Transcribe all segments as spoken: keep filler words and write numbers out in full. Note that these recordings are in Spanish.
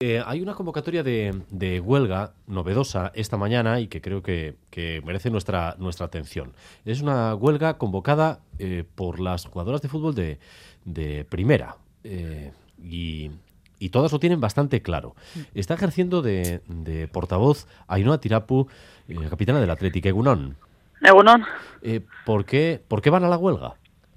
Eh, hay una convocatoria de, de huelga novedosa esta mañana y que creo que, que merece nuestra, nuestra atención. Es una huelga convocada eh, por las jugadoras de fútbol de, de primera eh, y, y todas lo tienen bastante claro. Está ejerciendo de, de portavoz Ainhoa Tirapu, eh, capitana del Athletic. Egunon. Egunon. Eh, ¿por qué, ¿Por qué van a la huelga?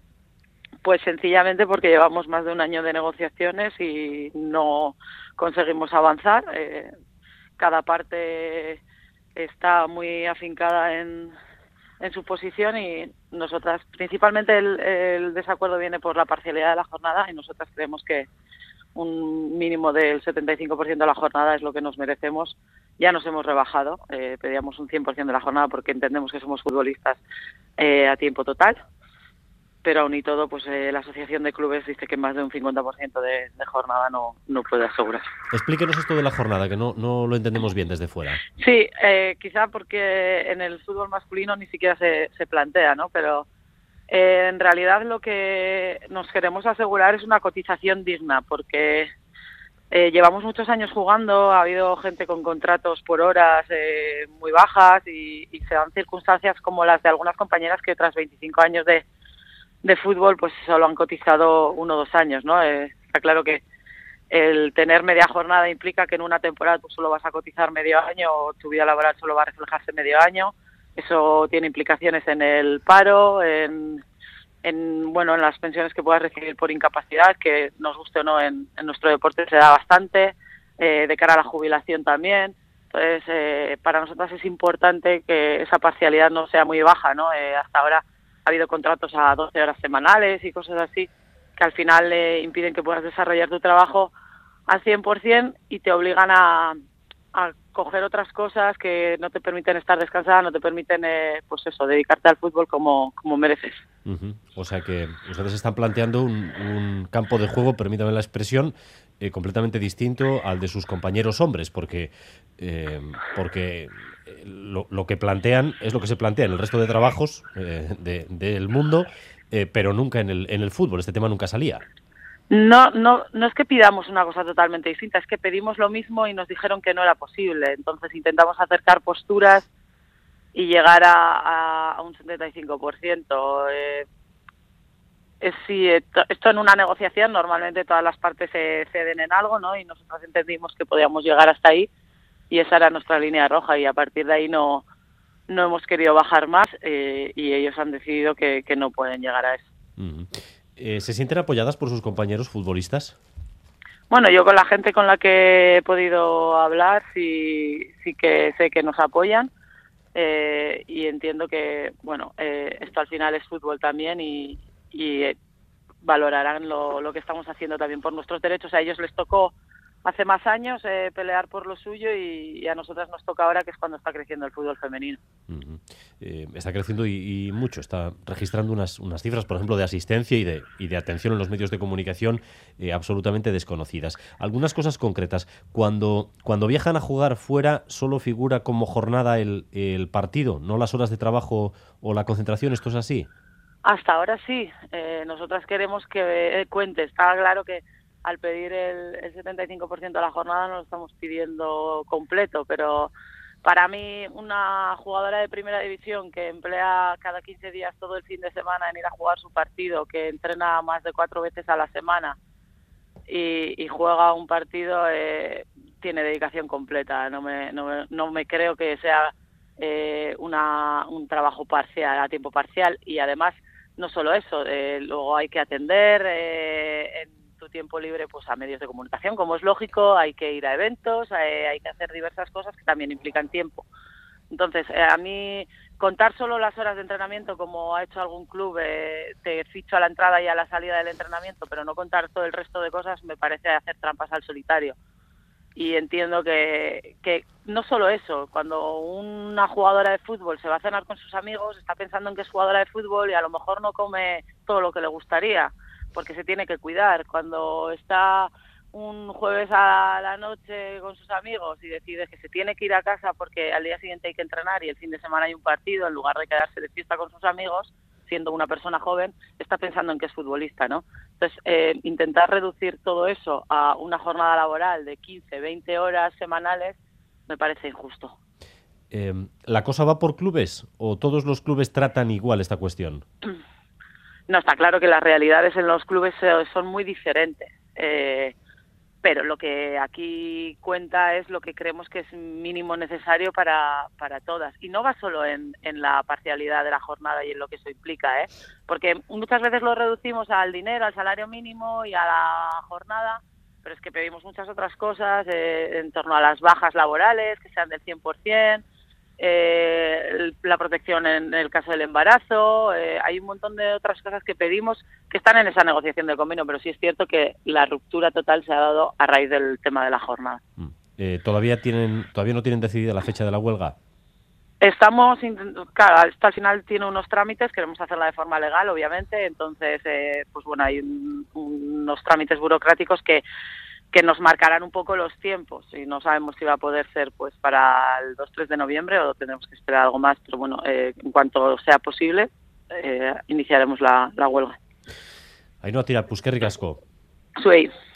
Pues sencillamente porque llevamos más de un año de negociaciones y no conseguimos avanzar. Eh, cada parte está muy afincada en, en su posición y nosotras, principalmente el, el desacuerdo viene por la parcialidad de la jornada y nosotras creemos que un mínimo del setenta y cinco por ciento de la jornada es lo que nos merecemos. Ya nos hemos rebajado, eh, pedíamos un cien por ciento de la jornada porque entendemos que somos futbolistas eh, a tiempo total. Pero aún y todo, pues eh, la Asociación de Clubes dice que más de un cincuenta por ciento de, de jornada no, no puede asegurar. Explíquenos esto de la jornada, que no, no lo entendemos bien desde fuera. Sí, eh, quizá porque en el fútbol masculino ni siquiera se, se plantea, ¿no? Pero eh, en realidad lo que nos queremos asegurar es una cotización digna, porque eh, llevamos muchos años jugando, ha habido gente con contratos por horas eh, muy bajas y, y se dan circunstancias como las de algunas compañeras que tras veinticinco años de de fútbol pues solo han cotizado uno o dos años, ¿no? Eh, está claro que el tener media jornada implica que en una temporada tú solo vas a cotizar medio año o tu vida laboral solo va a reflejarse medio año. Eso tiene implicaciones en el paro, en, en bueno en las pensiones que puedas recibir por incapacidad, que nos guste o no en, en nuestro deporte se da bastante, eh, de cara a la jubilación también. Entonces, eh, para nosotros es importante que esa parcialidad no sea muy baja, ¿no? Eh, hasta ahora ha habido contratos a doce horas semanales y cosas así que al final eh, impiden que puedas desarrollar tu trabajo al cien por ciento y te obligan a, a coger otras cosas que no te permiten estar descansada, no te permiten, eh, pues eso, dedicarte al fútbol como, como mereces. Uh-huh. O sea que ustedes están planteando un, un campo de juego, permítame la expresión, eh, completamente distinto al de sus compañeros hombres, porque, eh, porque lo, lo que plantean es lo que se plantea en el resto de trabajos eh, de, del mundo, eh, pero nunca en el, en el fútbol. Este tema nunca salía. No, no, no es que pidamos una cosa totalmente distinta, es que pedimos lo mismo y nos dijeron que no era posible. Entonces intentamos acercar posturas y llegar a, a, a un setenta y cinco por ciento. Eh, es, sí, esto en una negociación normalmente todas las partes se ceden en algo, ¿no? Y nosotros entendimos que podíamos llegar hasta ahí y esa era nuestra línea roja y a partir de ahí no, no hemos querido bajar más eh, y ellos han decidido que, que no pueden llegar a eso. Uh-huh. Eh, ¿Se sienten apoyadas por sus compañeros futbolistas? Bueno, yo con la gente con la que he podido hablar sí, sí que sé que nos apoyan eh, y entiendo que, bueno, eh, esto al final es fútbol también y, y eh, valorarán lo, lo que estamos haciendo también por nuestros derechos. A ellos les tocó hace más años eh, pelear por lo suyo y, y a nosotras nos toca ahora, que es cuando está creciendo el fútbol femenino. Uh-huh. Eh, está creciendo y, y mucho, está registrando unas, unas cifras, por ejemplo, de asistencia y de, y de atención en los medios de comunicación eh, absolutamente desconocidas. Algunas cosas concretas. Cuando, cuando viajan a jugar fuera, ¿solo figura como jornada el, el partido, no las horas de trabajo o la concentración? ¿Esto es así? Hasta ahora sí. Eh, nosotras queremos que eh, cuente. Está claro que al pedir el, el setenta y cinco por ciento de la jornada no lo estamos pidiendo completo, pero para mí una jugadora de primera división que emplea cada quince días todo el fin de semana en ir a jugar su partido, que entrena más de cuatro veces a la semana y, y juega un partido, eh, tiene dedicación completa. No me, no me, no me creo que sea eh, una, un trabajo parcial, a tiempo parcial, y además no solo eso, eh, luego hay que atender eh, en tu tiempo libre pues a medios de comunicación, como es lógico, hay que ir a eventos, eh, hay que hacer diversas cosas que también implican tiempo. Entonces, eh, a mí contar solo las horas de entrenamiento, como ha hecho algún club, eh, te ficho a la entrada y a la salida del entrenamiento, pero no contar todo el resto de cosas, me parece hacer trampas al solitario. Y entiendo que, que no solo eso, cuando una jugadora de fútbol se va a cenar con sus amigos, está pensando en que es jugadora de fútbol y a lo mejor no come todo lo que le gustaría, porque se tiene que cuidar. Cuando está un jueves a la noche con sus amigos y decide que se tiene que ir a casa porque al día siguiente hay que entrenar y el fin de semana hay un partido, en lugar de quedarse de fiesta con sus amigos, siendo una persona joven, está pensando en que es futbolista, ¿no? Entonces, eh, intentar reducir todo eso a una jornada laboral de quince, veinte horas semanales me parece injusto. Eh, ¿La cosa va por clubes o todos los clubes tratan igual esta cuestión? No, está claro que las realidades en los clubes son muy diferentes, eh, pero lo que aquí cuenta es lo que creemos que es mínimo necesario para, para todas. Y no va solo en, en la parcialidad de la jornada y en lo que eso implica, ¿eh? Porque muchas veces lo reducimos al dinero, al salario mínimo y a la jornada, pero es que pedimos muchas otras cosas eh, en torno a las bajas laborales, que sean del cien por ciento, eh, la protección en el caso del embarazo, eh, hay un montón de otras cosas que pedimos que están en esa negociación del convenio, pero sí es cierto que la ruptura total se ha dado a raíz del tema de la jornada. Eh, ¿todavía tienen, todavía no tienen decidida la fecha de la huelga? Estamos, claro, esto al final tiene unos trámites, queremos hacerla de forma legal, obviamente, entonces, eh, pues bueno, hay un, unos trámites burocráticos que que nos marcarán un poco los tiempos y no sabemos si va a poder ser pues para el dos tres de noviembre o tendremos que esperar algo más, pero bueno, eh, en cuanto sea posible, eh, iniciaremos la, la huelga. Ainhoa Tirapus, eskerrik asko. Zuei.